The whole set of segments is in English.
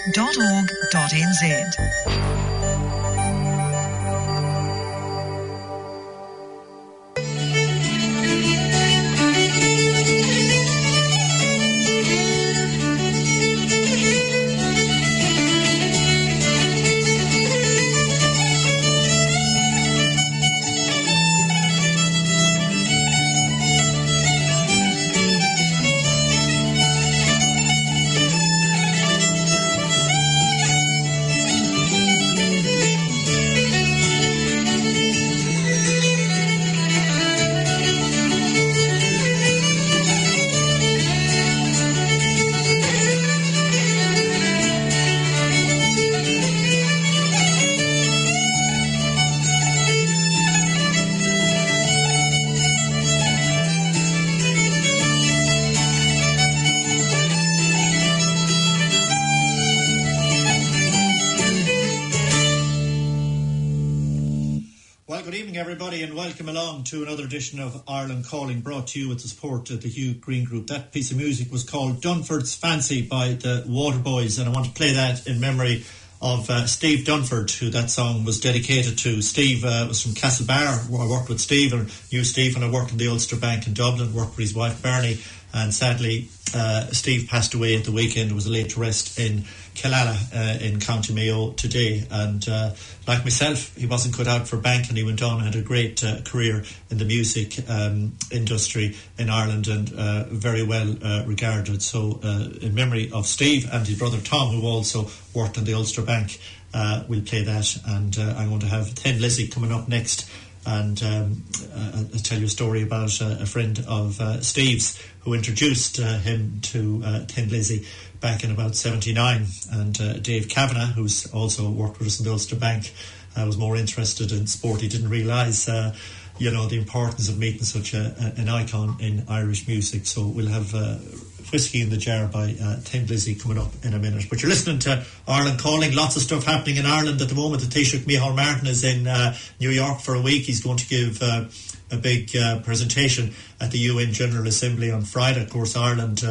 Everybody, and welcome along to another edition of Ireland Calling, brought to you with the support of the Hugh Green Group. That piece of music was called Dunford's Fancy by the Waterboys, and I want to play that in memory of Steve Dunford, who that song was dedicated to. Steve was from Castlebar. I worked with Steve, and knew Steve when I worked in the Ulster Bank in Dublin, worked with his wife Bernie, and sadly Steve passed away at the weekend. It was laid to rest in Killala in County Mayo today, and like myself, he wasn't cut out for bank, and he went on and had a great career in the music industry in Ireland, and very well regarded. So in memory of Steve and his brother Tom, who also worked in the Ulster Bank, we'll play that, and I'm going to have Thin Lizzy coming up next, and I'll tell you a story about a friend of Steve's who introduced him to Thin Lizzy back in about 79, and Dave Kavanagh, who's also worked with us in the Ulster Bank, was more interested in sport. He didn't realise the importance of meeting such an icon in Irish music. So we'll have Whiskey in the Jar by Thin Lizzy coming up in a minute. But you're listening to Ireland Calling. Lots of stuff happening in Ireland at the moment. The Taoiseach Micheál Martin is in New York for a week. He's going to give a big presentation at the UN General Assembly on Friday. Of course, Ireland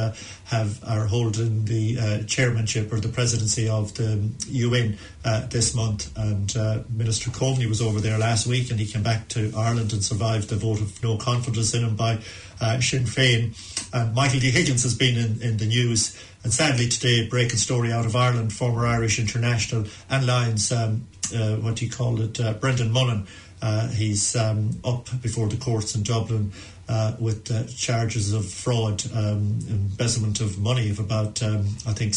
are holding the chairmanship or the presidency of the UN this month, and Minister Coveney was over there last week, and he came back to Ireland and survived the vote of no confidence in him by Sinn Féin. And Michael D. Higgins has been in the news, and sadly today, breaking story out of Ireland, former Irish international and Lions, Brendan Mullen. He's up before the courts in Dublin with charges of fraud, embezzlement of money of about, I think,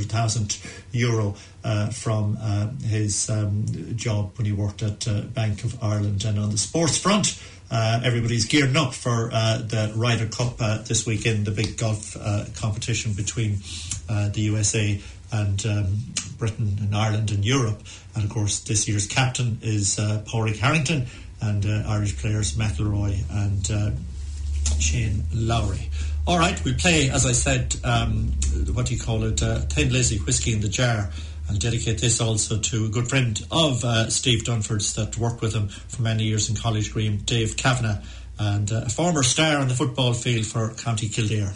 €600,000 from his job when he worked at Bank of Ireland. And on the sports front, everybody's gearing up for the Ryder Cup this weekend, the big golf competition between the USA and Britain and Ireland and Europe. And of course, this year's captain is Padraig Harrington, and Irish players McIlroy and Shane Lowry. All right, we play, as I said, Thin Lizzy, Whiskey in the Jar. I'll dedicate this also to a good friend of Steve Dunford's that worked with him for many years in College Green, Dave Kavanagh, and a former star on the football field for County Kildare.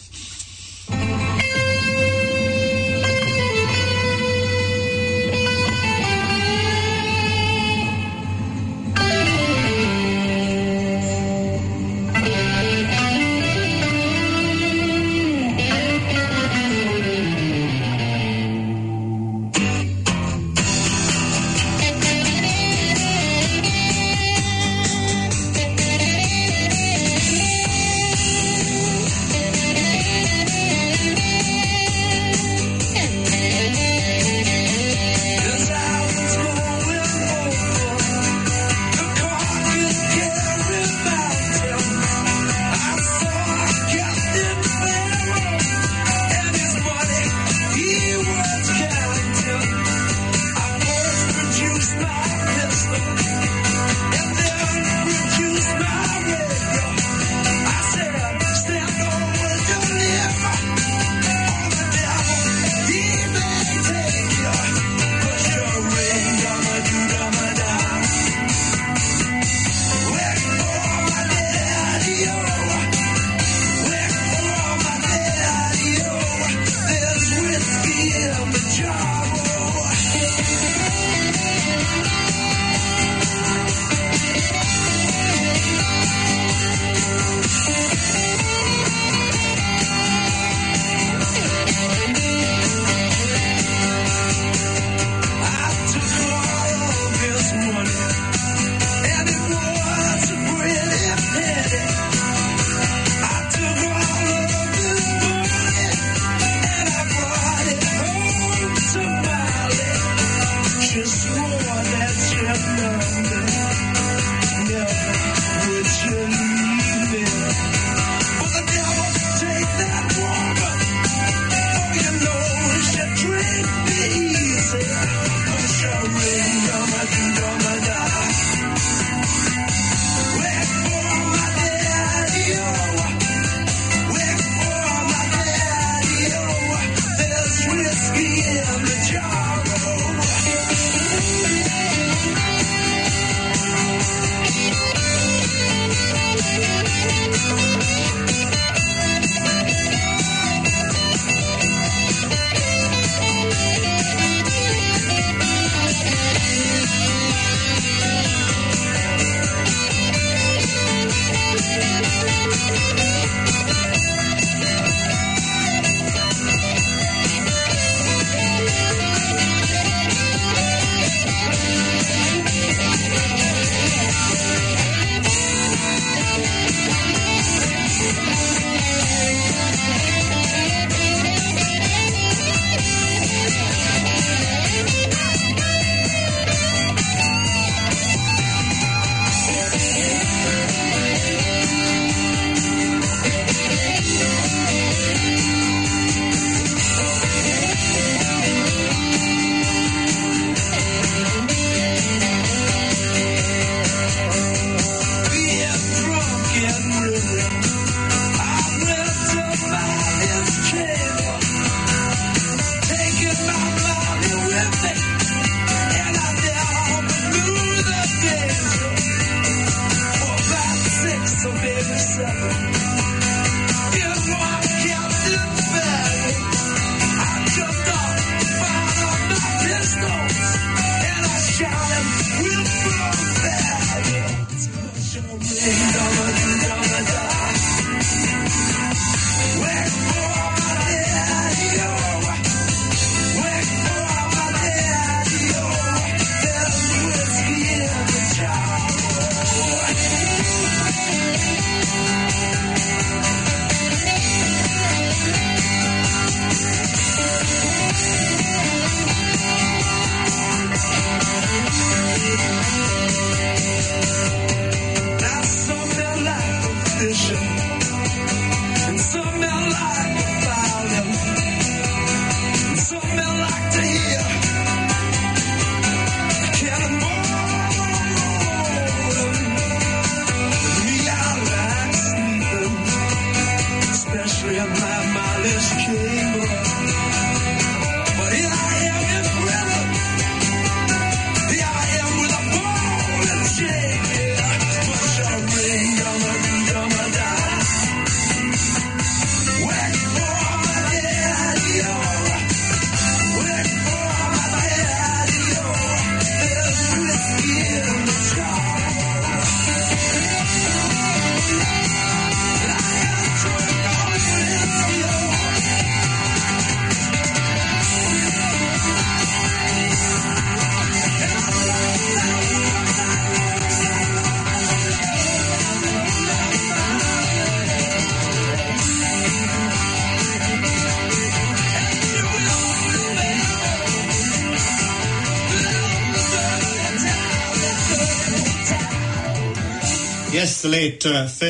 Yes, the late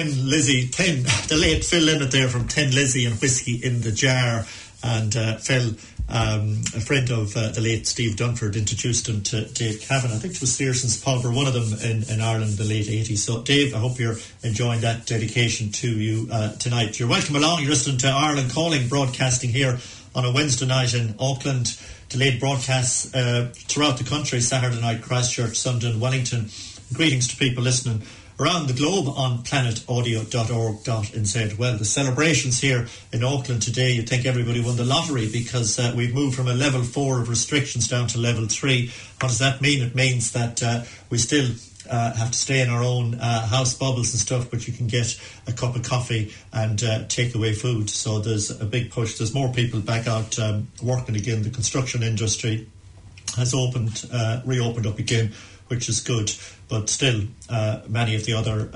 the late Phil Lynott there from Tin Lizzie and Whiskey in the Jar. And Phil, a friend of the late Steve Dunford, introduced him to Dave Cavan. I think it was Searson's Pulver, one of them in Ireland in the late 80s. So, Dave, I hope you're enjoying that dedication to you tonight. You're welcome along. You're listening to Ireland Calling, broadcasting here on a Wednesday night in Auckland. Delayed broadcasts throughout the country, Saturday night, Christchurch, Sunday, Wellington. Greetings to people listening around the globe on planetaudio.org.nz. Well, the celebrations here in Auckland today, you'd think everybody won the lottery because we've moved from a level 4 of restrictions down to level 3. What does that mean? It means that we still have to stay in our own house bubbles and stuff, but you can get a cup of coffee and take away food. So there's a big push. There's more people back out working again. The construction industry has reopened up again, which is good. But still, many of the other,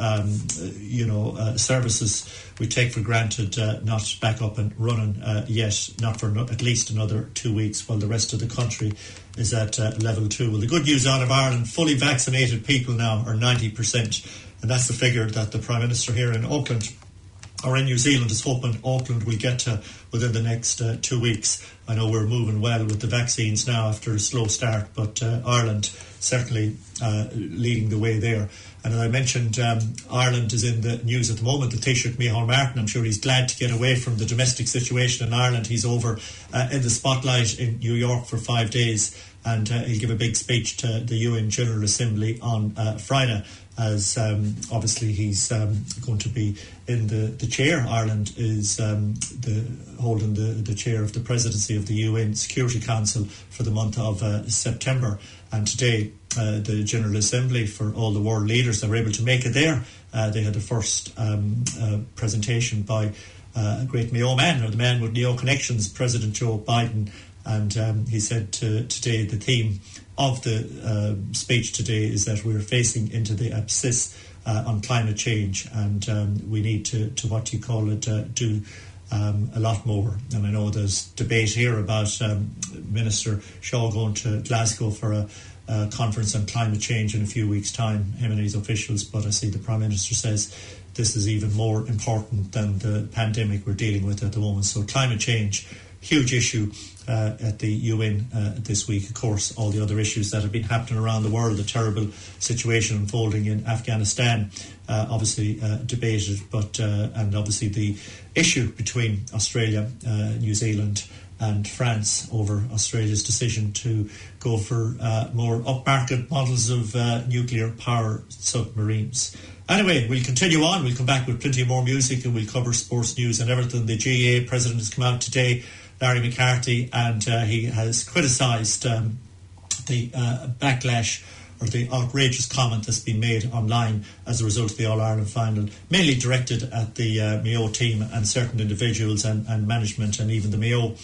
services we take for granted not back up and running yet, not for at least another 2 weeks, while the rest of the country is at level 2. Well, the good news out of Ireland, fully vaccinated people now are 90%, and that's the figure that the Prime Minister here in Auckland or in New Zealand is hoping Auckland will get to within the next 2 weeks. I know we're moving well with the vaccines now after a slow start, but Ireland certainly leading the way there. And as I mentioned, Ireland is in the news at the moment. The Taoiseach Micheál Martin, I'm sure he's glad to get away from the domestic situation in Ireland. He's over in the spotlight in New York for 5 days, and he'll give a big speech to the UN General Assembly on Friday, as obviously he's going to be in the chair. Ireland is holding the chair of the presidency of the UN Security Council for the month of September. And today, the General Assembly, for all the world leaders that were able to make it there, they had the first presentation by a great Mayo man, or the man with Neo connections, President Joe Biden. And he said today the theme of the speech today is that we're facing into the abyss on climate change, and we need to what you call it, do a lot more. And I know there's debate here about Minister Shaw going to Glasgow for a conference on climate change in a few weeks' time, him and his officials, but I see the Prime Minister says this is even more important than the pandemic we're dealing with at the moment. So climate change, huge issue at the UN this week. Of course, all the other issues that have been happening around the world, the terrible situation unfolding in Afghanistan, obviously debated, but and obviously the issue between Australia, New Zealand and France over Australia's decision to go for more upmarket models of nuclear power submarines. Anyway, we'll continue on. We'll come back with plenty more music, and we'll cover sports news and everything. The GAA president has come out today, Larry McCarthy, and he has criticised the backlash or the outrageous comment that's been made online as a result of the All-Ireland final, mainly directed at the Mayo team and certain individuals and management, and even the Mayo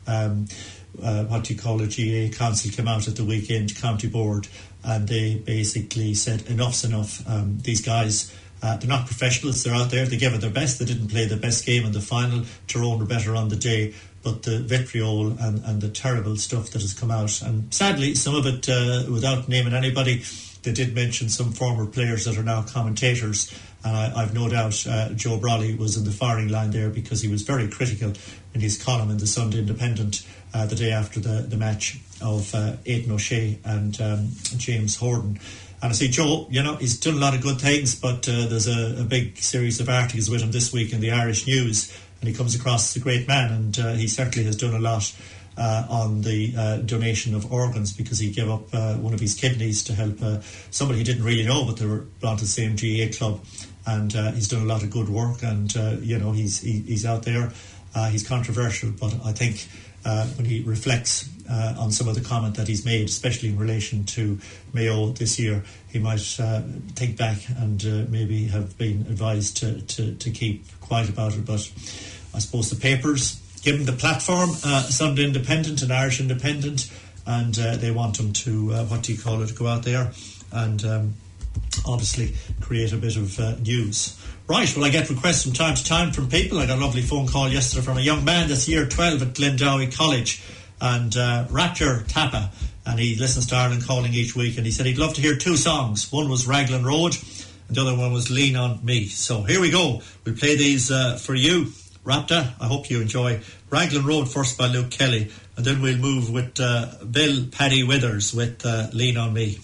GAA council came out at the weekend, county board, and they basically said enough's enough. These guys, they're not professionals, they're out there, they gave it their best, they didn't play the best game in the final, Tyrone were better on the day, but the vitriol and the terrible stuff that has come out, and sadly some of it without naming anybody, they did mention some former players that are now commentators, and I've no doubt Joe Brawley was in the firing line there, because he was very critical in his column in the Sunday Independent the day after the match of Aidan O'Shea and James Horden. And I see Joe, he's done a lot of good things, but there's a big series of articles with him this week in the Irish News, and he comes across as a great man, and he certainly has done a lot on the donation of organs, because he gave up one of his kidneys to help somebody he didn't really know, but they were belonged to the same GAA club, and he's done a lot of good work, and he's out there. He's controversial, but I think when he reflects on some of the comment that he's made, especially in relation to Mayo this year, he might think back and maybe have been advised to keep quiet about it. But I suppose the papers give him the platform, Sunday Independent and Irish Independent, and they want him to, go out there and obviously create a bit of news. Right, well, I get requests from time to time from people. I got a lovely phone call yesterday from a young man that's year 12 at Glendowie College, and Rapture Tappa, and he listens to Ireland Calling each week, and he said he'd love to hear two songs. One was Raglan Road, and the other one was Lean On Me. So here we go. We'll play these for you, Rapta. I hope you enjoy Raglan Road first by Luke Kelly, and then we'll move with Bill Paddy Withers with Lean On Me.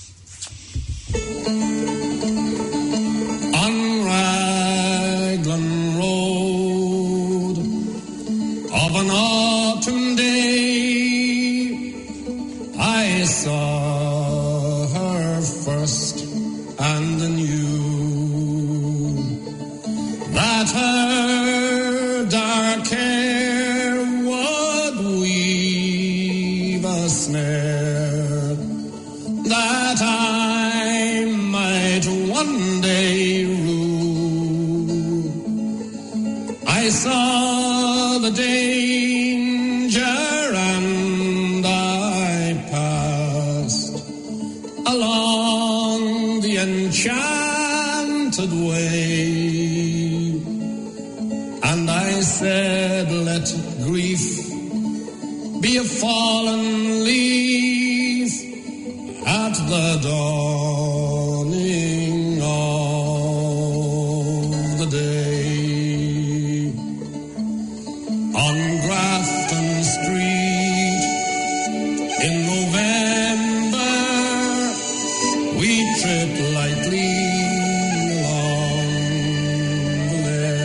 On Raglan Road of an autumn day, I saw her first and knew that her dark hair would weave a snare that I might one day rue. I saw the danger and I passed along the enchanted way, and I said, let grief be a fallen leaf at the dawning of the day. On Grafton Street in November, we tripped lightly along the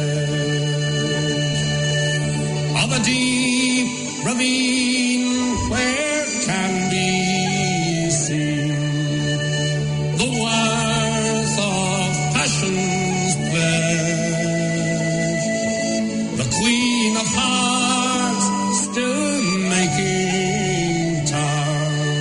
ledge of a deep ravine where can be seen the worth of passion's pledge. The Queen of Hearts still making town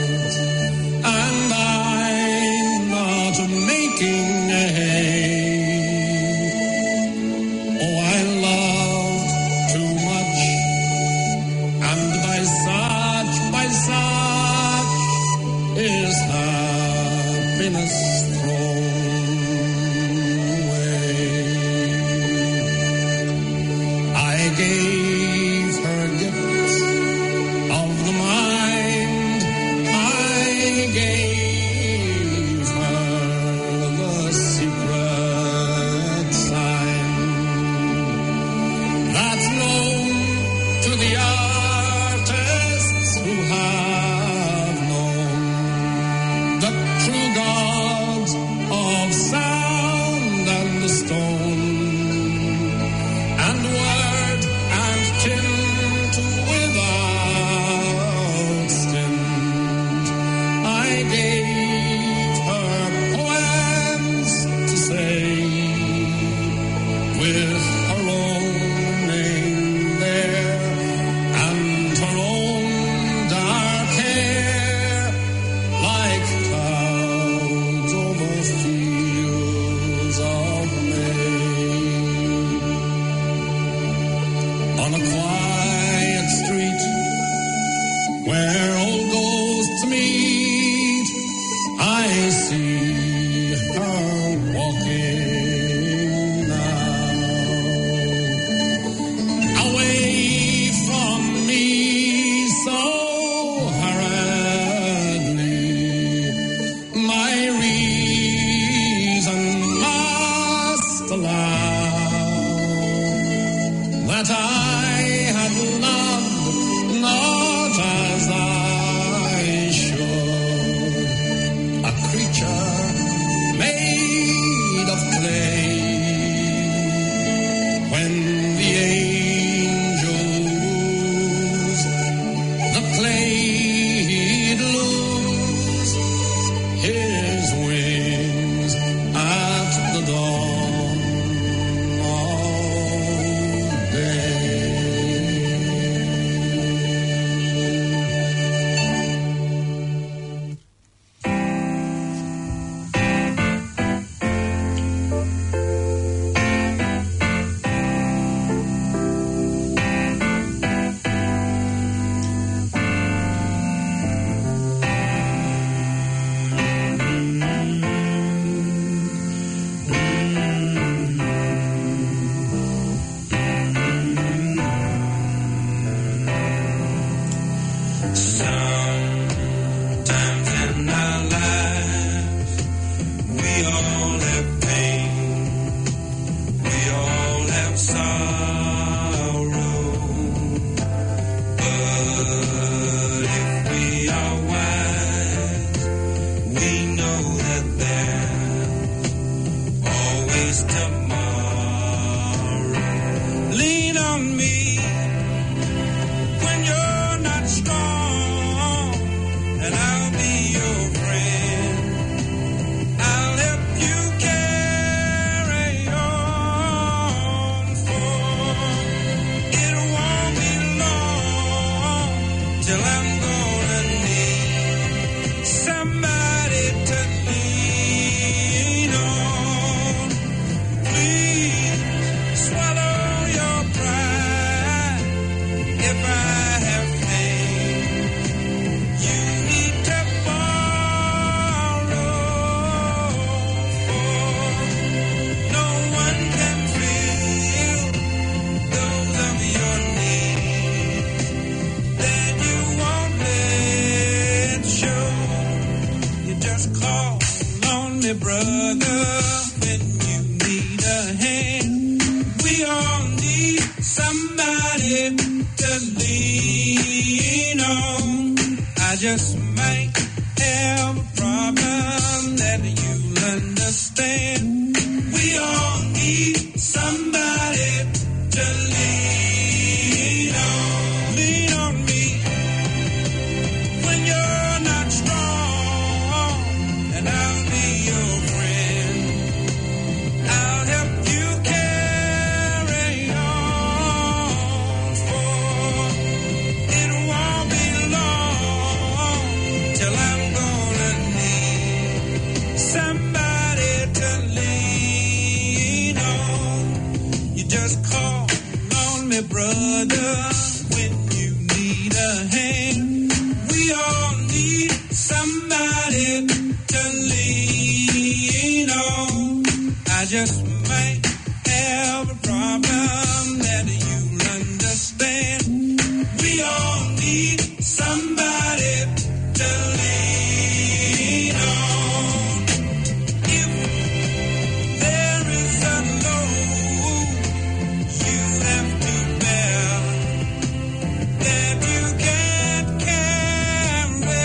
brother when you need a hand. We all need somebody to lean on. I just might have a problem that you'll understand. We all need somebody to lean on. Lean on me when you're not strong, and I'll be your friend. I'll help you carry on, for it won't be long till I'm gonna need somebody to lean on. You just call on me, brother, when you need a hand. We all need somebody to lean on. I just might have a problem that you'll understand. We all need somebody to lean on. If there is a load you have to bear that you can't carry,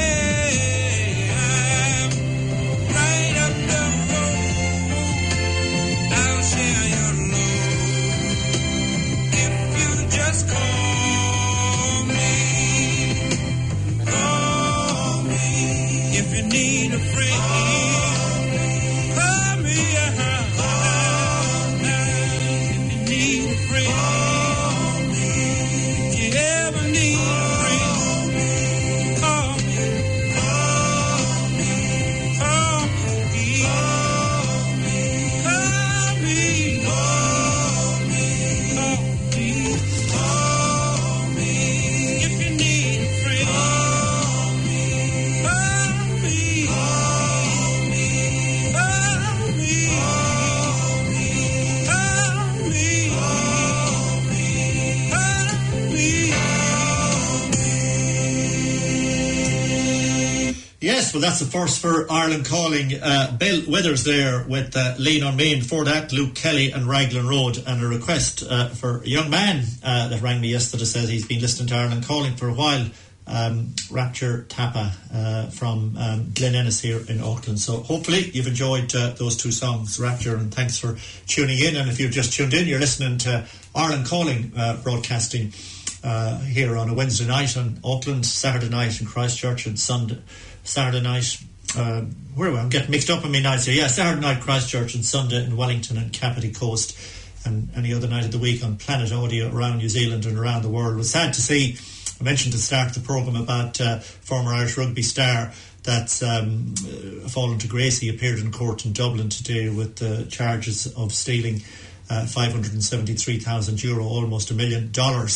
I'm right up the road. I'll share your load if you just call me. Call me if you need a friend. Call me, if you need a friend. If you ever need a friend, call me. Call me. Call me. Call me. Call me. If you need a friend, call me. Call me. Call me. Yes, well, that's the first for Ireland Calling. Bill Withers there with Lean on Me, and before that, Luke Kelly and Raglan Road, and a request for a young man that rang me yesterday, says he's been listening to Ireland Calling for a while. Rapture Tapa from Glen Ennis here in Auckland. So hopefully you've enjoyed those two songs, Rapture, and thanks for tuning in. And if you've just tuned in, you're listening to Ireland Calling broadcasting here on a Wednesday night in Auckland, Saturday night in Christchurch, and Saturday night, I'm getting mixed up on my nights here. Yeah, Saturday night Christchurch, and Sunday in Wellington and Kapiti Coast, and any other night of the week on Planet Audio around New Zealand and around the world. It was sad to see, I mentioned at the start of the programme about former Irish rugby star that's fallen to grace. He appeared in court in Dublin today with charges of stealing €573,000, almost $1 million,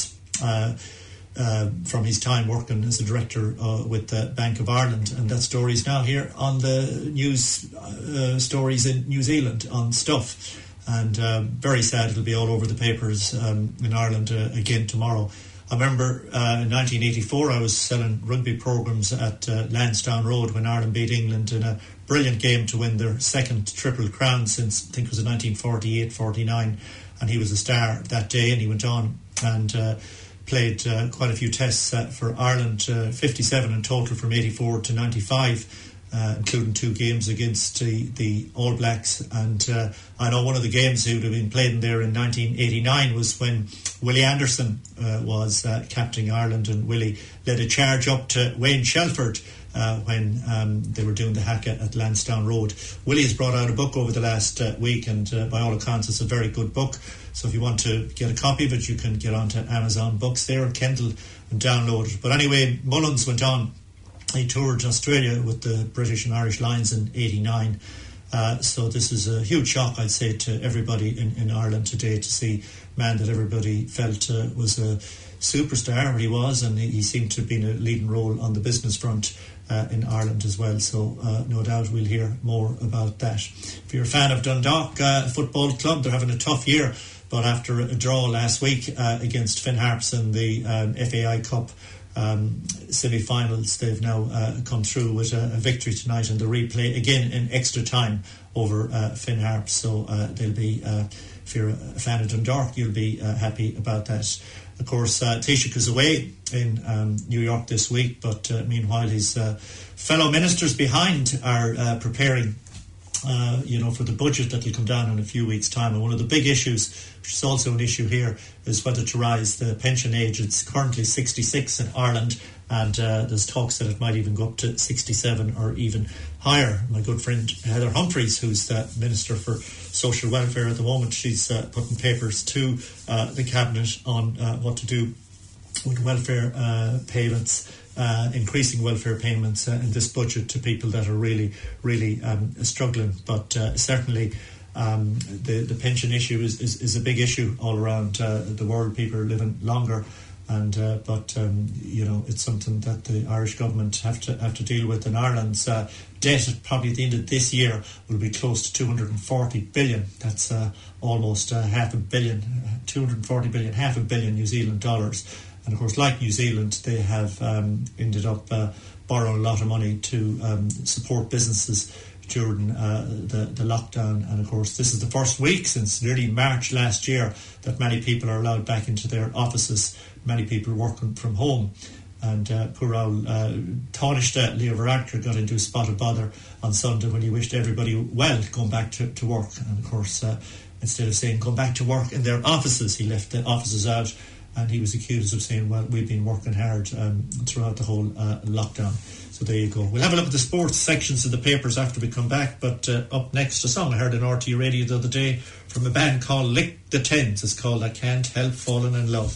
from his time working as a director with the Bank of Ireland. And that story is now here on the news stories in New Zealand on Stuff. And very sad, it'll be all over the papers in Ireland again tomorrow. I remember in 1984 I was selling rugby programmes at Lansdowne Road when Ireland beat England in a brilliant game to win their second Triple Crown since, I think it was in 1948-49, and he was a star that day, and he went on and played quite a few tests for Ireland, 57 in total from 84 to 95, including 2 games against the All Blacks. And I know one of the games that would have been played in there in 1989 was when Willie Anderson was captaining Ireland, and Willie led a charge up to Wayne Shelford when they were doing the haka at Lansdowne Road. Willie has brought out a book over the last week, and by all accounts it's a very good book. So if you want to get a copy of it, you can get onto Amazon Books there, Kindle, and download it. But anyway, Mullins went on. He toured Australia with the British and Irish Lions in '89. So this is a huge shock, I'd say, to everybody in Ireland today to see a man that everybody felt was a superstar. He was, and he seemed to have been a leading role on the business front in Ireland as well. So no doubt we'll hear more about that. If you're a fan of Dundalk Football Club, they're having a tough year. But after a draw last week against Finn Harps in the FAI Cup semi-finals. They've now come through with a victory tonight in the replay, again in extra time over Finn Harps. So they'll be, if you're a fan of Dundalk, you'll be happy about that. Of course, Taoiseach is away in New York this week, but meanwhile his fellow ministers behind are preparing for the budget that will come down in a few weeks' time. And one of the big issues, which is also an issue here, is whether to rise the pension age. It's currently 66 in Ireland, and there's talks that it might even go up to 67 or even higher. My good friend Heather Humphreys, who's the Minister for Social Welfare at the moment, she's putting papers to the Cabinet on what to do with welfare payments, increasing welfare payments in this budget to people that are really struggling. But certainly the pension issue is a big issue all around the world. People are living longer, and but it's something that the Irish government have to deal with. And Ireland's debt probably at the end of this year will be close to 240 billion. That's almost half a billion New Zealand dollars. And of course, like New Zealand, they have ended up borrowing a lot of money to support businesses during the lockdown. And of course, this is the first week since nearly March last year that many people are allowed back into their offices, many people working from home. And poor old Taoiseach Leo Varadkar got into a spot of bother on Sunday when he wished everybody well going back to work. And of course, instead of saying going back to work in their offices, he left the offices out. And he was accused of saying, well, we've been working hard throughout the whole lockdown. So there you go. We'll have a look at the sports sections of the papers after we come back. But up next, a song I heard on RTÉ Radio the other day from a band called Lick the Tens. It's called I Can't Help Falling in Love.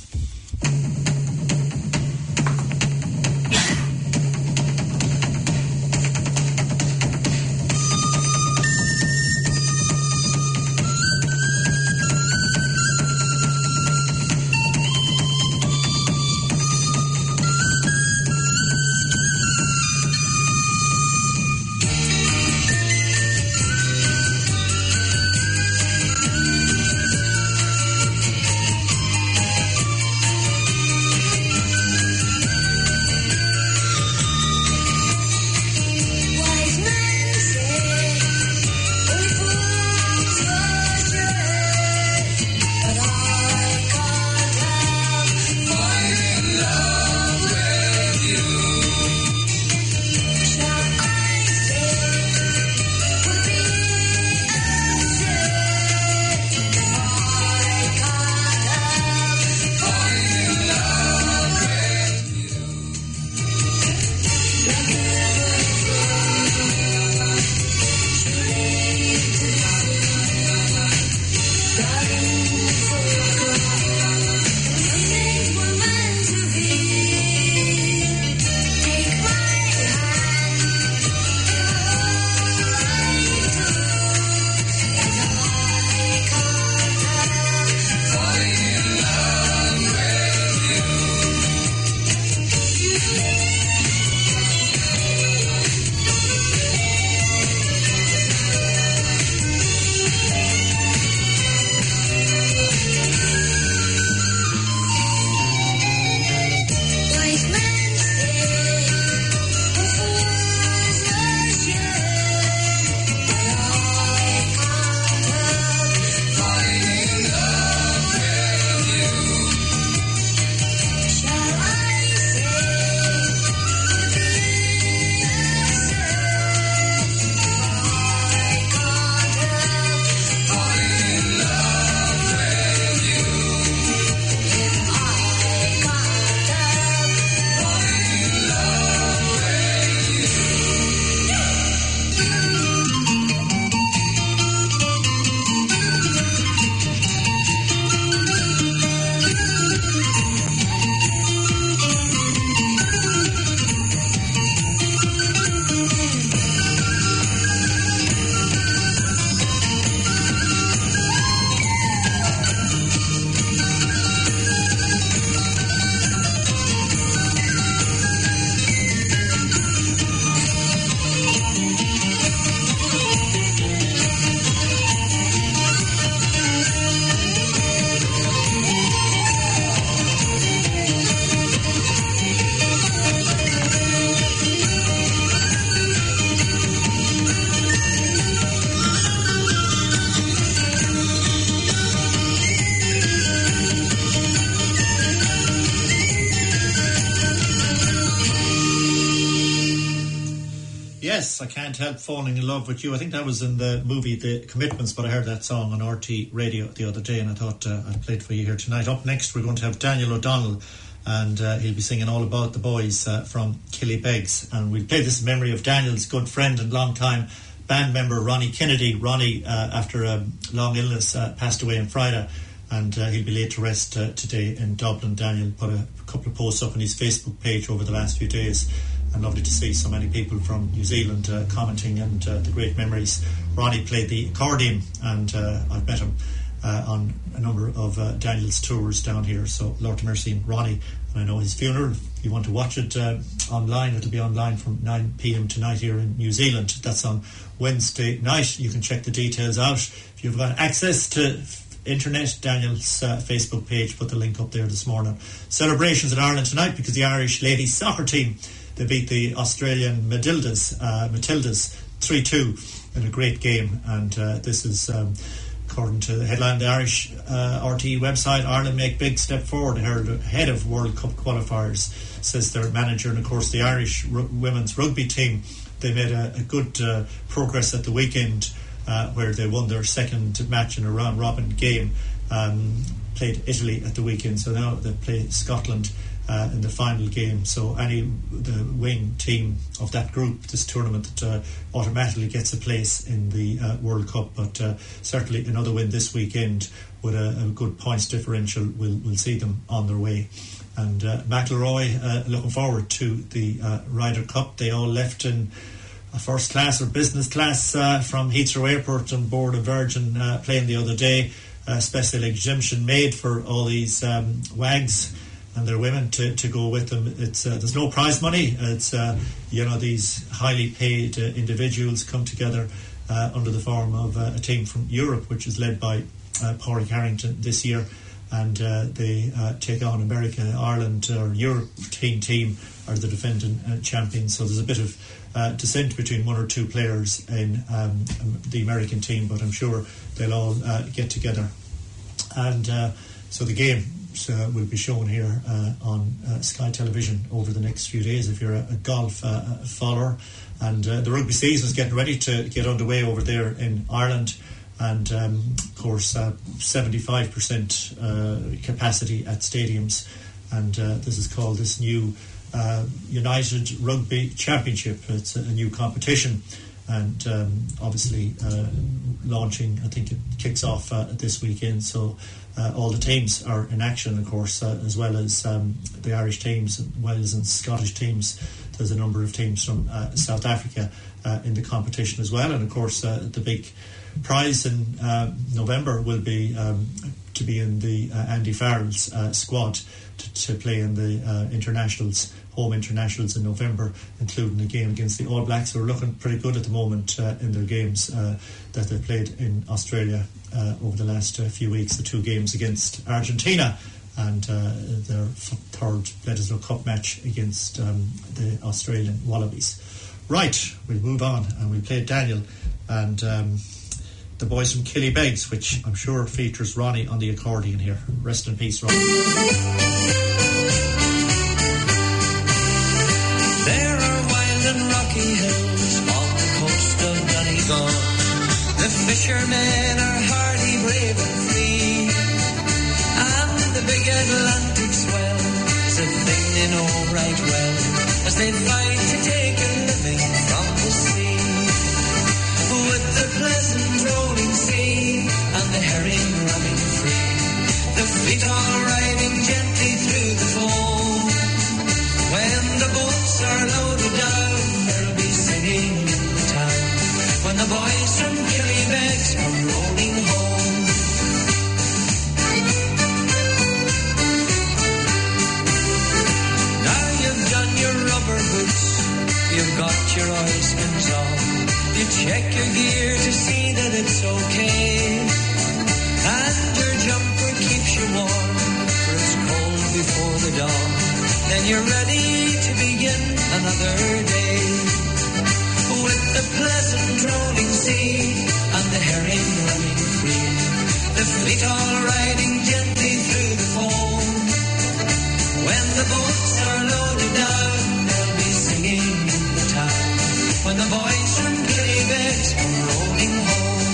Yes, I Can't Help Falling in Love with You. I think that was in the movie The Commitments, but I heard that song on RT Radio the other day and I thought I'd play it for you here tonight. Up next we're going to have Daniel O'Donnell and he'll be singing All About the Boys from Killybegs, and we'll play this in memory of Daniel's good friend and long time band member Ronnie Kennedy. Ronnie, after a long illness, passed away on Friday and he'll be laid to rest today in Dublin. Daniel put a couple of posts up on his Facebook page over the last few days. And lovely to see so many people from New Zealand commenting and the great memories. Ronnie played the accordion and I've met him on a number of Daniel's tours down here, so Lord have mercy on Ronnie. And I know his funeral, if you want to watch it online, it'll be online from 9 p.m. tonight here in New Zealand. That's on Wednesday night. You can check the details out if you've got access to internet. Daniel's Facebook page put the link up there this morning. Celebrations in Ireland tonight because the Irish ladies soccer team, they beat the Australian Matildas 3-2 in a great game, and this is according to the headline, the Irish RTE website. Ireland make big step forward ahead of World Cup qualifiers, says their manager. And of course the Irish women's rugby team, they made a good progress at the weekend where they won their second match in a round robin game, played Italy at the weekend, so now they play Scotland in the final game. So the winning team of that group, this tournament, automatically gets a place in the World Cup. But certainly another win this weekend with a good points differential will see them on their way. And McIlroy looking forward to the Ryder Cup. They all left in a first class or business class from Heathrow Airport on board a Virgin plane the other day. Special exemption made for all these wags and their women to go with them. It's there's no prize money. It's these highly paid individuals come together under the form of a team from Europe, which is led by Pádraig Harrington this year, and they take on America. Ireland or European team are the defending champions. So there's a bit of dissent between one or two players in the American team, but I'm sure they'll all get together. And so the game will be shown here on Sky Television over the next few days if you're a golf follower. And the rugby season is getting ready to get underway over there in Ireland, and of course 75% capacity at stadiums, and this is called this new United Rugby Championship. It's a new competition, and obviously launching, I think it kicks off this weekend, so all the teams are in action, of course, as well as the Irish teams, Wales and Scottish teams. There's a number of teams from South Africa in the competition as well, and of course the big prize in November will be to be in the Andy Farrell's squad to play in the home internationals in November, including a game against the All Blacks, who are looking pretty good at the moment in their games that they played in Australia over the last few weeks. The two games against Argentina and their third Bledisloe Cup match against the Australian Wallabies. Right, we'll move on and we'll play Daniel and the boys from Killybegs, which I'm sure features Ronnie on the accordion here. Rest in peace, Ronnie. There are wild and rocky hills on the coast of Donegal. The fishermen are hardy, brave and free, and the big Atlantic swell is a thing they know right well, as they fight to take a living from the sea. With the pleasant rolling sea and the herring running free, the fleet all riding gently through the foam. When the boats are loaded down, they'll be singing in the town, when the boys from Killybegs come rolling home. Now you've done your rubber boots, you've got your oilskins on, you check your gear to see that it's okay, and your jumper keeps you warm, for it's cold before the dawn. Then you're ready to begin another day, with the pleasant rolling sea and the herring running free, the fleet all riding gently through the foam. When the boats are loaded down, they'll be singing in the town, when when the boys from Killybegs come rolling home.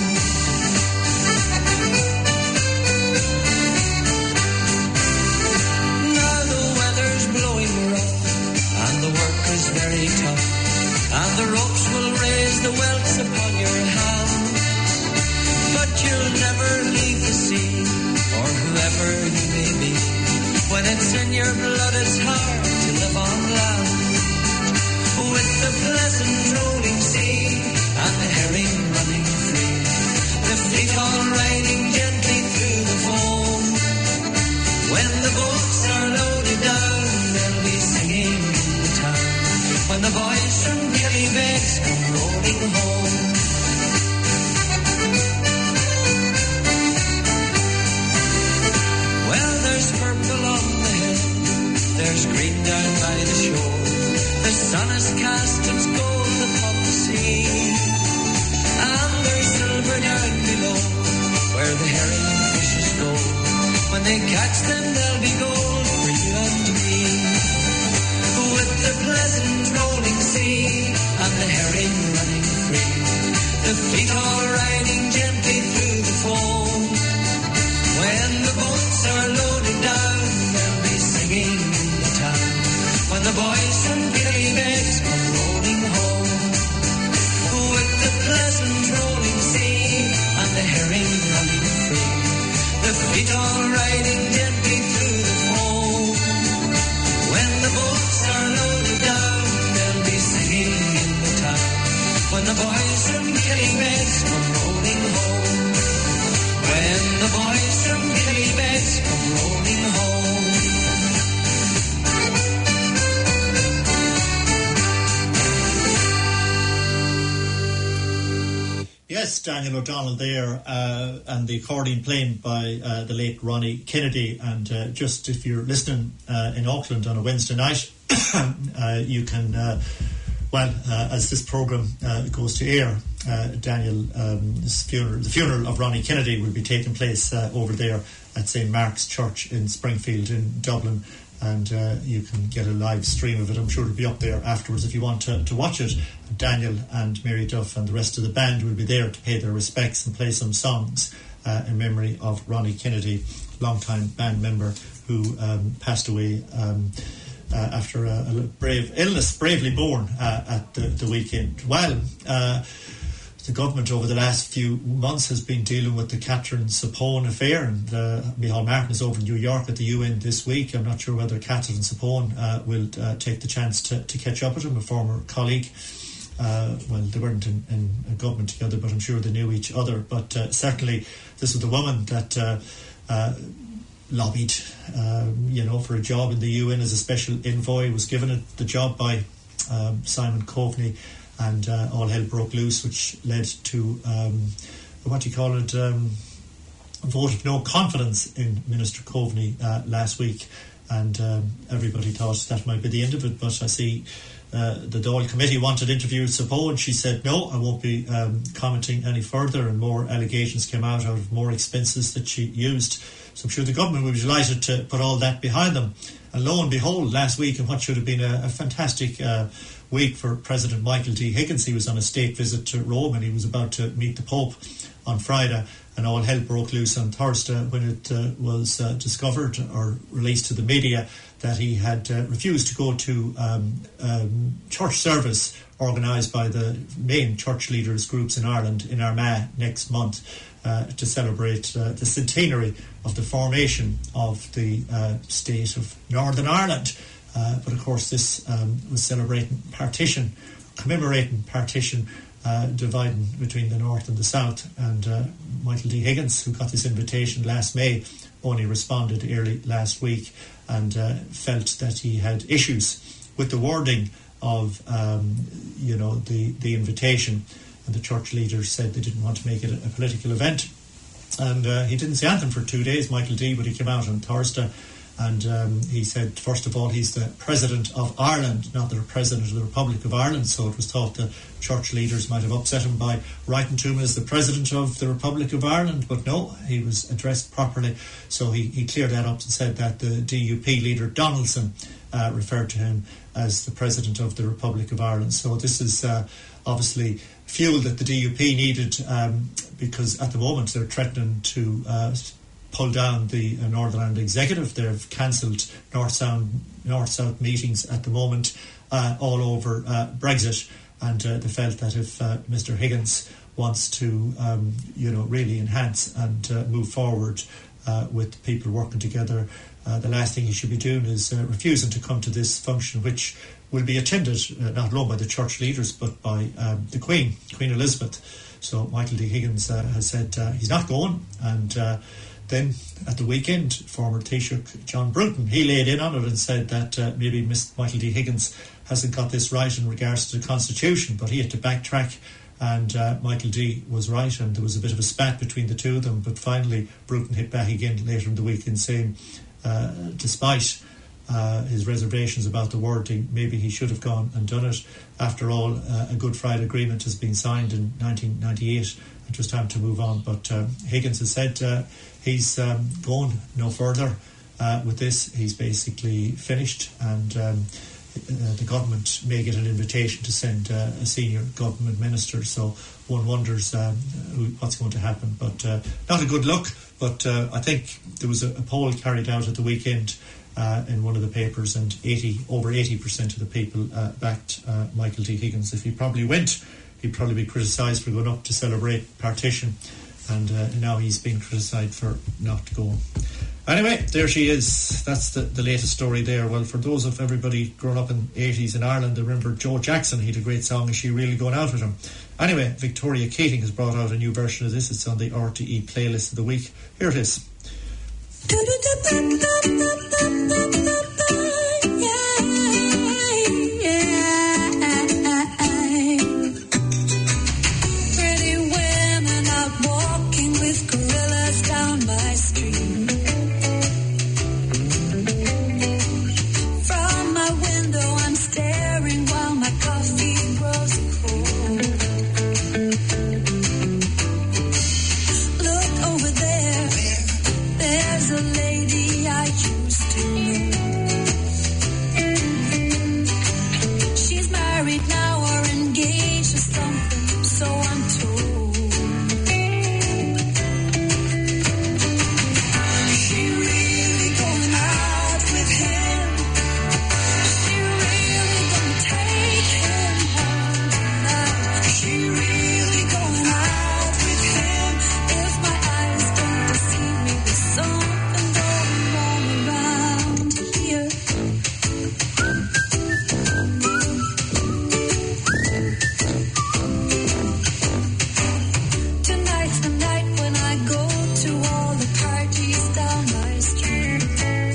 Now the weather's blowing rough and the work is very tough, and the ropes will raise the welts upon your hands, but you'll never leave the sea, or whoever you may be. When it's in your blood, it's hard to live on land. With the pleasant rolling sea and the herring running free, the fleet all riding gently through the foam. When the boats are loaded down, they'll be singing in the town, when the boys from Killybegs come rolling home. Well, there's purple on the hill, there's green down by the shore, the sun has cast its gold upon the sea, and there's silver down below, where the herring fishes go. When they catch them, there'll be gold for you and me. With the pleasant rolling sea and the herring running free, the fleet all riding gently through the foam. When the boats are loaded down, they'll be singing in the town, when the boys from Killybegs come rolling home. With the pleasant rolling sea and the herring running free, the fleet all riding gently through the foam. When the boats are loaded down, they'll be singing in the town, when the boys from Killybegs come rolling home. When the boys from Killybegs come rolling home. Yes, Daniel O'Donnell there, and the accordion playing by the late Ronnie Kennedy. And just if you're listening in Auckland on a Wednesday night, you can, as this programme goes to air, Daniel, the funeral of Ronnie Kennedy will be taking place over there at St. Mark's Church in Springfield in Dublin. And you can get a live stream of it. I'm sure it'll be up there afterwards if you want to watch it. Daniel and Mary Duff and the rest of the band will be there to pay their respects and play some songs in memory of Ronnie Kennedy, longtime band member who passed away after a brave illness, bravely born at the weekend. Well, the government over the last few months has been dealing with the Catherine Sapone affair, and Micheál Martin is over in New York at the UN this week. I'm not sure whether Catherine Sapone will take the chance to catch up with him, a former colleague. Well, they weren't in government together, but I'm sure they knew each other. But certainly this was the woman that lobbied, for a job in the UN as a special envoy, was given it the job by Simon Coveney. And all hell broke loose, which led to a vote of no confidence in Minister Coveney last week, and everybody thought that might be the end of it. But I see the Dáil committee wanted to interview Sapone. She said no, I won't be commenting any further, and more allegations came out of more expenses that she used. So I'm sure the government will be delighted to put all that behind them. And lo and behold, last week, in what should have been a fantastic week for President Michael D. Higgins, he was on a state visit to Rome, and he was about to meet the Pope on Friday, and all hell broke loose on Thursday when it was discovered or released to the media that he had refused to go to church service organised by the main church leaders groups in Ireland in Armagh next month to celebrate the centenary of the formation of the state of Northern Ireland. But of course this was celebrating partition, commemorating partition, dividing between the North and the South. And Michael D. Higgins, who got this invitation last May, only responded early last week and felt that he had issues with the wording of the invitation. And the church leaders said they didn't want to make it a political event. And he didn't say anything for 2 days, Michael D., but he came out on Thursday And he said, first of all, he's the President of Ireland, not the President of the Republic of Ireland. So it was thought that church leaders might have upset him by writing to him as the President of the Republic of Ireland. But no, he was addressed properly. So he cleared that up and said that the DUP leader Donaldson referred to him as the President of the Republic of Ireland. So this is obviously fuel that the DUP needed, because at the moment they're threatening to pull down the Northern Ireland Executive. They've cancelled North-South meetings at the moment all over Brexit, and they felt that if Mr Higgins wants to really enhance and move forward with people working together, the last thing he should be doing is refusing to come to this function, which will be attended not alone by the church leaders but by the Queen Elizabeth. So Michael D. Higgins has said he's not going, and then at the weekend, former Taoiseach John Bruton, he laid in on it and said that maybe Michael D. Higgins hasn't got this right in regards to the Constitution, but he had to backtrack, and Michael D. was right, and there was a bit of a spat between the two of them. But finally Bruton hit back again later in the week in saying, despite his reservations about the wording, maybe he should have gone and done it. After all, a Good Friday Agreement has been signed in 1998. It was time to move on. But Higgins has said he's going no further with this. He's basically finished, and the government may get an invitation to send a senior government minister. So one wonders what's going to happen. But not a good look. But I think there was a poll carried out at the weekend in one of the papers, and over 80% of the people backed Michael D. Higgins. If he probably went, he'd probably be criticised for going up to celebrate partition, and now he's being criticised for not going. Anyway, there she is. That's the latest story there. Well, for those of everybody growing up in the 80s in Ireland, they remember Joe Jackson. He had a great song, Is She Really Going Out With Him? Anyway, Victoria Keating has brought out a new version of this. It's on the RTE playlist of the week. Here it is. Pretty women out walking with gorillas down my street. From my window I'm staring while my coffee grows cold. Look over there, there's a lady I used to know. She's married now or engaged or something, so I'm told. She really going out with him? She really gonna take him home tonight? She really going out with him? If my eyes don't deceive me, there's something going on around here. Tonight's the night when I go to all the parties down my street.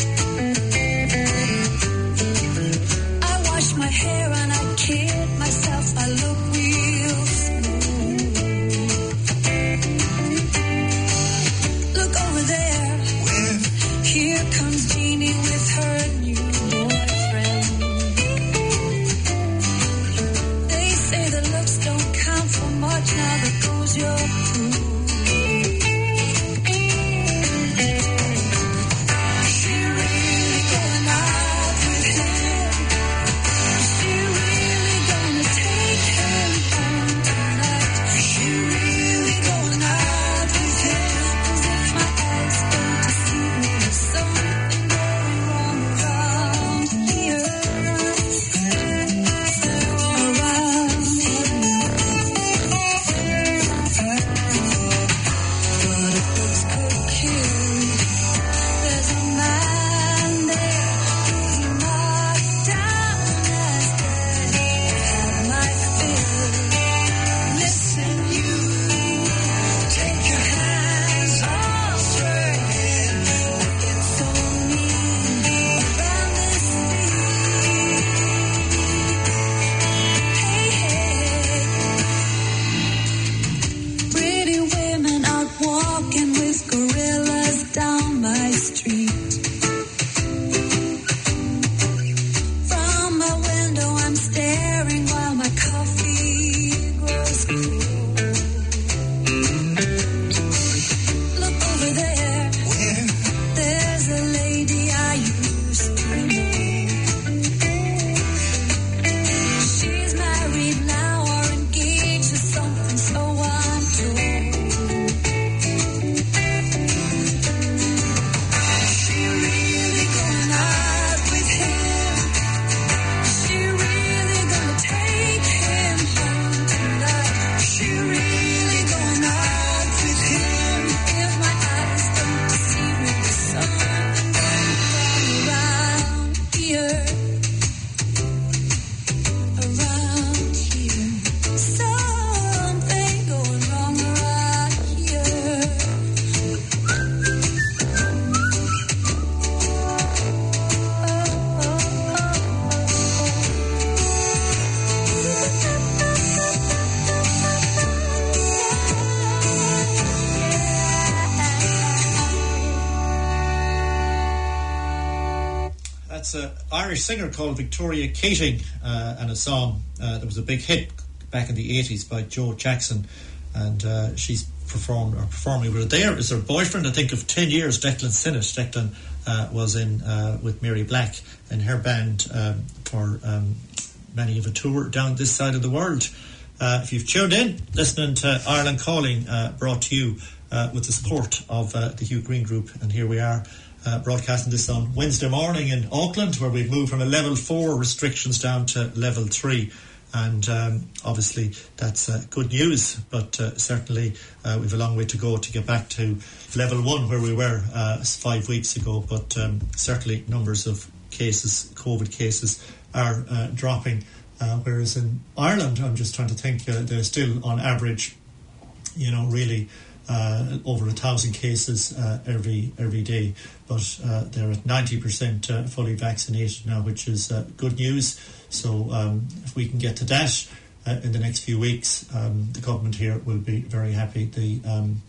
I wash my hair and I kid myself, I look real smooth. Look over there, here comes Jeannie with her new boyfriend. They say the looks don't count for much, now there goes your proof. She really going out with him? She really gonna take him home tonight? She really going out with him? 'Cause if my eyes don't deceive me, there's something going wrong around here. Around here. That's an Irish singer called Victoria Keating, and a song that was a big hit back in the 80s by Joe Jackson, and she's performing with her. There is her boyfriend, I think, of 10 years, Declan Sinnott. Declan was in with Mary Black and her band for many of a tour down this side of the world. If you've tuned in, listening to Ireland Calling, brought to you with the support of the Hugh Green Group, and here we are broadcasting this on Wednesday morning in Auckland, where we've moved from a level 4 restrictions down to level 3, and obviously that's good news, but certainly we've a long way to go to get back to level 1 where we were 5 weeks ago, but certainly numbers of cases, COVID cases, are dropping, whereas in Ireland, I'm just trying to think, they're still on average, really over 1,000 cases every day, but they're at 90% fully vaccinated now, which is good news. So if we can get to that in the next few weeks, the government here will be very happy. The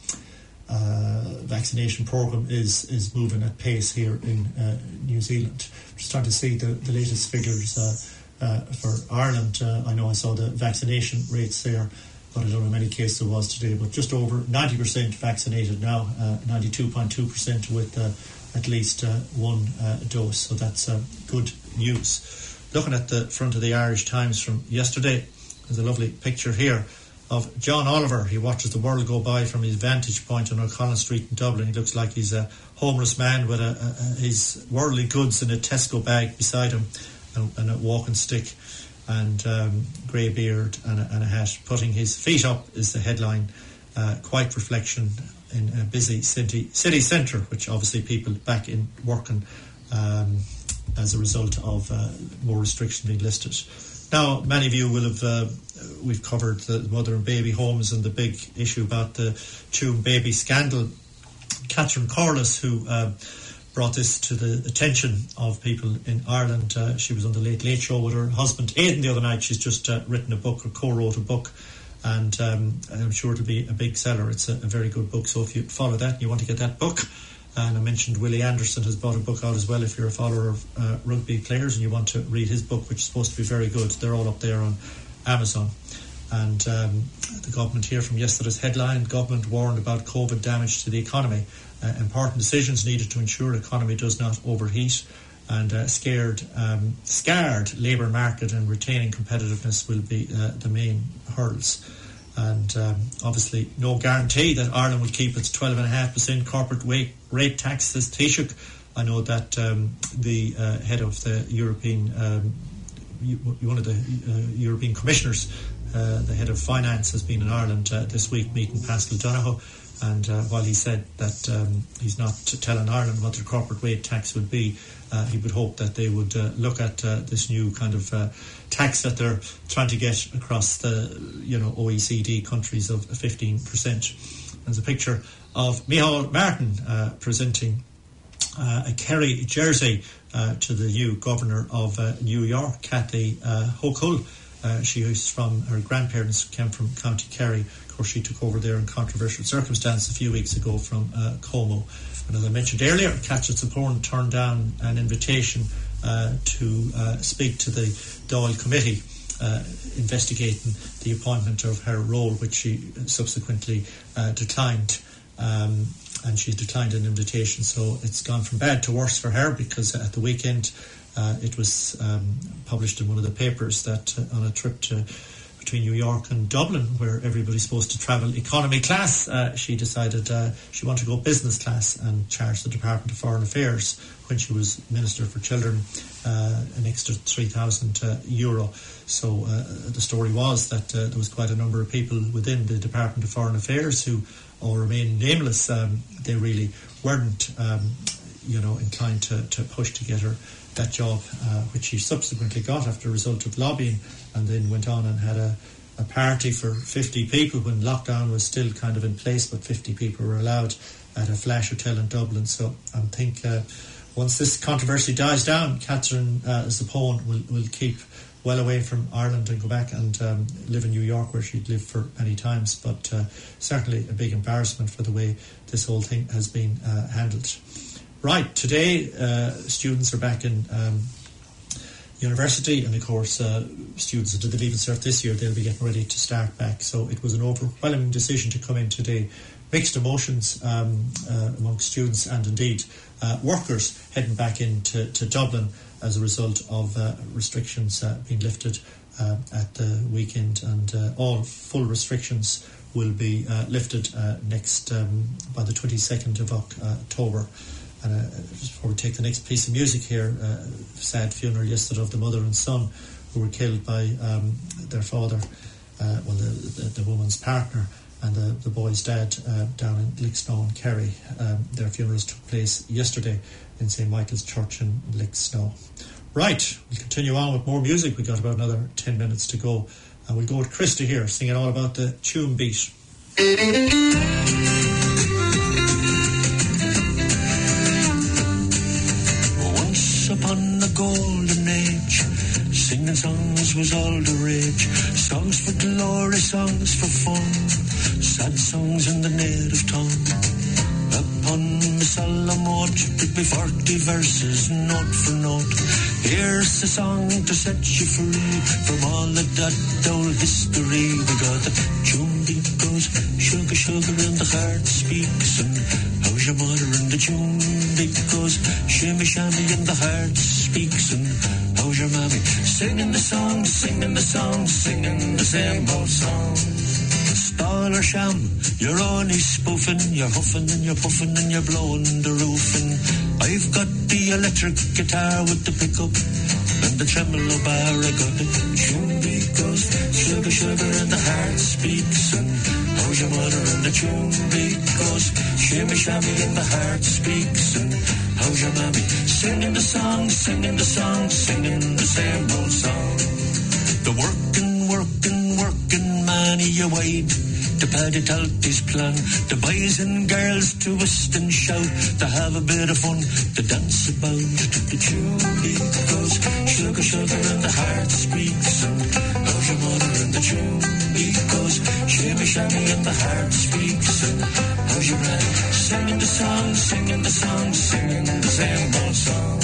vaccination programme is moving at pace here in New Zealand. Just trying to see the latest figures for Ireland. I know I saw the vaccination rates there, but I don't know how many cases there was today, but just over 90% vaccinated now, 92.2% with at least one dose, so that's good news. Looking at the front of the Irish Times from yesterday, there's a lovely picture here of John Oliver. He watches the world go by from his vantage point on O'Connell Street in Dublin. He looks like he's a homeless man with his worldly goods in a Tesco bag beside him, and a walking stick, and grey beard and a hat. Putting his feet up is the headline. Quiet reflection in a busy city centre, which obviously people back in working as a result of more restriction being lifted. Now, many of you will have, we've covered the mother and baby homes and the big issue about the Tuam baby scandal. Catherine Corliss, who brought this to the attention of people in Ireland. She was on the Late Late Show with her husband Aidan the other night. She's just written a book, or co-wrote a book, and I'm sure it'll be a big seller. It's a very good book, so if you follow that and you want to get that book, and I mentioned Willie Anderson has brought a book out as well. If you're a follower of rugby players and you want to read his book, which is supposed to be very good, they're all up there on Amazon. And the government here, from yesterday's headline, government warned about COVID damage to the economy. Important decisions needed to ensure the economy does not overheat, and scarred labour market and retaining competitiveness will be the main hurdles. And obviously no guarantee that Ireland will keep its 12.5% corporate rate tax, says Taoiseach. I know that the head of the European, one of the European commissioners, the head of finance, has been in Ireland this week meeting Pascal Donohoe, and while he said that he's not telling Ireland what their corporate rate tax would be, he would hope that they would look at this new kind of tax that they're trying to get across the OECD countries of 15%. There's a picture of Micheál Martin presenting a Kerry jersey to the new governor of New York, Kathy Hochul. She is from, her grandparents came from County Kerry. Of course, she took over there in controversial circumstance a few weeks ago from Como. And as I mentioned earlier, Catherine Sapone turned down an invitation to speak to the Dáil committee investigating the appointment of her role, which she subsequently declined. And she's declined an invitation, so it's gone from bad to worse for her, because at the weekend it was published in one of the papers that on a trip between New York and Dublin, where everybody's supposed to travel economy class, she decided she wanted to go business class and charged the Department of Foreign Affairs, when she was Minister for Children, an extra €3,000. So the story was that there was quite a number of people within the Department of Foreign Affairs who all remain nameless. They really weren't inclined to push to get her that job, which she subsequently got after a result of lobbying, and then went on and had a party for 50 people when lockdown was still kind of in place, but 50 people were allowed at a flash hotel in Dublin. So I think once this controversy dies down, Catherine Sapone will keep well away from Ireland and go back and live in New York, where she'd lived for many times. But certainly a big embarrassment for the way this whole thing has been handled. Right, today students are back in university, and of course students that did the Leaving Cert this year, they'll be getting ready to start back. So it was an overwhelming decision to come in today. Mixed emotions amongst students and indeed workers heading back into Dublin as a result of restrictions being lifted at the weekend, and all full restrictions will be lifted next by the 22nd of October. And just before we take the next piece of music here, sad funeral yesterday of the mother and son who were killed by their father, the woman's partner, and the boy's dad down in Licksnow and Kerry. Their funerals took place yesterday in St. Michael's Church in Licksnow. Right, we'll continue on with more music. We've got about another 10 minutes to go. And we'll go with Krista here, singing all about the tune beat. Upon the golden age, singing songs was all the rage. Songs for glory, songs for fun, sad songs in the native tongue. Upon the solemn oath, it'd be 40 verses, note for note. Here's the song to set you free from all of that old history. We got the tune beat goes, sugar, sugar, and the heart speaks. And how's your mother? And the tune beat goes, shimmy, shammy, and the heart speaks. And how's your mammy? Singing the song, singing the song, singing the same old song. Stall or sham, you're only spoofing, you're huffing and you're puffing and you're blowing the roof. And I've got the electric guitar with the pickup and the tremolo bar. I got the tune beat goes, sugar, sugar, and the heart speaks. And how's your mother? And the tune beat goes, shimmy, shammy, and the heart speaks. And how's your mammy? Singing the song, singing the song, singing the same old song. The working, working, working man, you wade to Paddy Talty's plan. The boys and girls to twist and shout, to have a bit of fun, to dance about. To the tune beat goes, sugar, sugar, and the heart speaks. And how's your mother? And the tune beat goes, shimmy, shammy, and the heart speaks. And how's your man? Singing the song, singing the song, singing the same old song.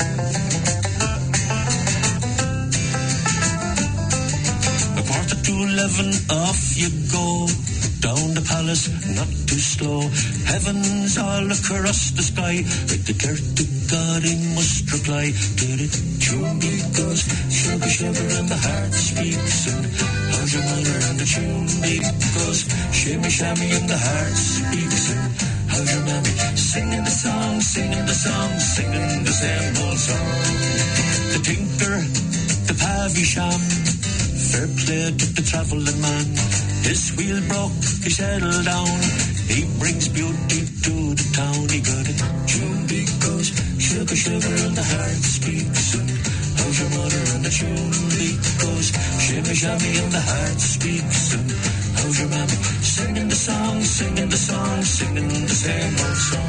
A 11:15, off you go. Down the palace, not too slow. Heaven's all across the sky. With the care to God he must reply. To the tune beat goes, sugar, sugar, and the heart speaks. And how's your mother? And the tune beat goes, shimmy, shammy, and the heart speaks. And how's your mammy? Singing the song, singing the song, singing the same old song. The tinker, the pavisham, fair play to the travelling man. His wheel broke, he settled down. He brings beauty to the town. He got it. Tune beat goes, sugar, sugar, and the heart speaks. And how's your mother? And the tune beat goes, shimmy, shammy, and the heart speaks. And how's your mammy? Singing the song, singing the song, singing the same old song.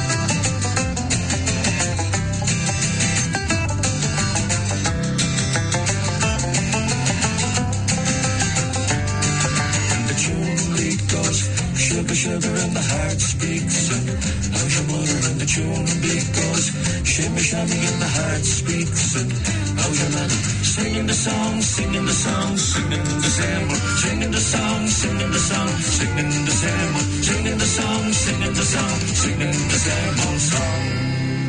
Sugar, sugar, and the heart speaks. And how's your mother? And the tune beat goes, shimmy, shammy, and the heart speaks. And how's your man? Singing the song, singing the song, singing the same one. Singing the song, singing the song, singing the same one. Singing the song, singing the song, singing the same old song.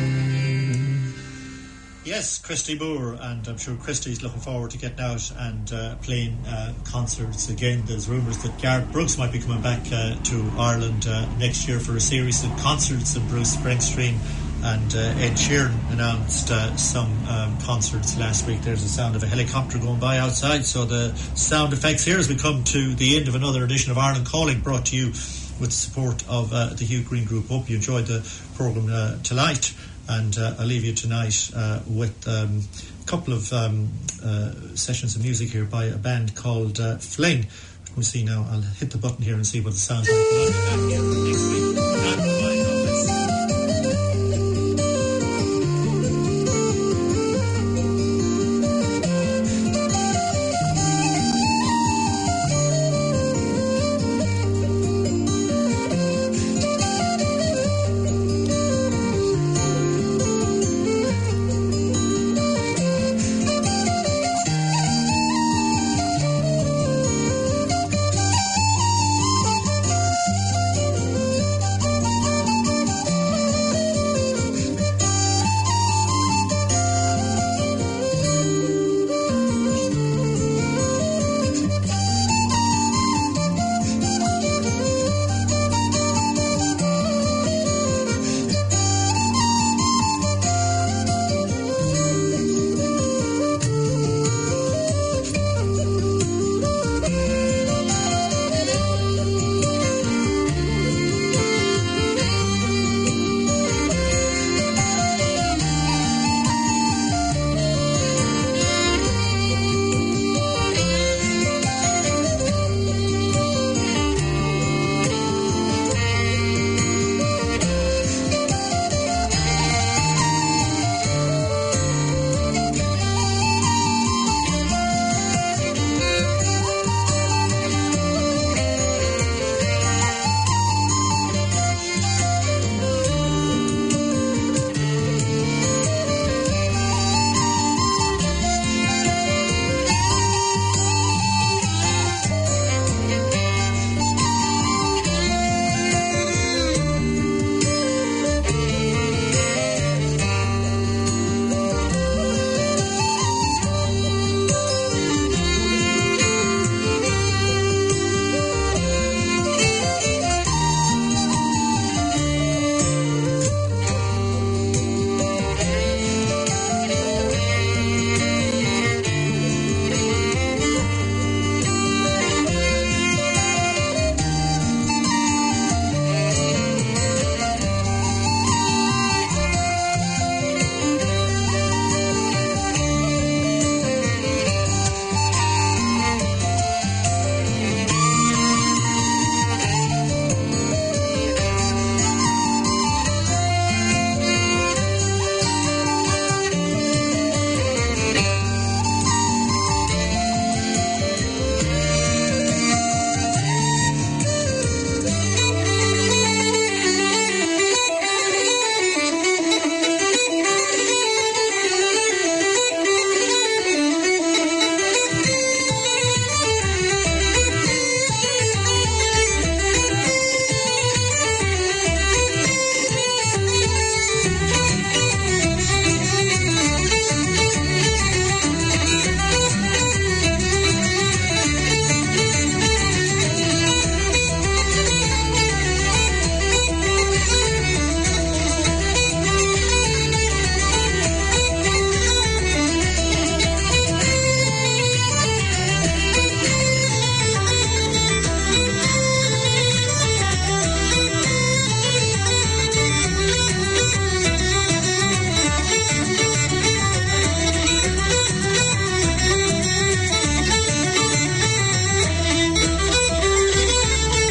Yes, Christy Moore, and I'm sure Christy's looking forward to getting out and playing concerts again. There's rumours that Garth Brooks might be coming back to Ireland next year for a series of concerts, and Bruce Springsteen and Ed Sheeran announced some concerts last week. There's the sound of a helicopter going by outside, so the sound effects here as we come to the end of another edition of Ireland Calling, brought to you with the support of the Hugh Green Group. Hope you enjoyed the programme tonight. And I'll leave you tonight with a couple of sessions of music here by a band called Fling. We'll see now. I'll hit the button here and see what it sounds like. I'll be back here next week.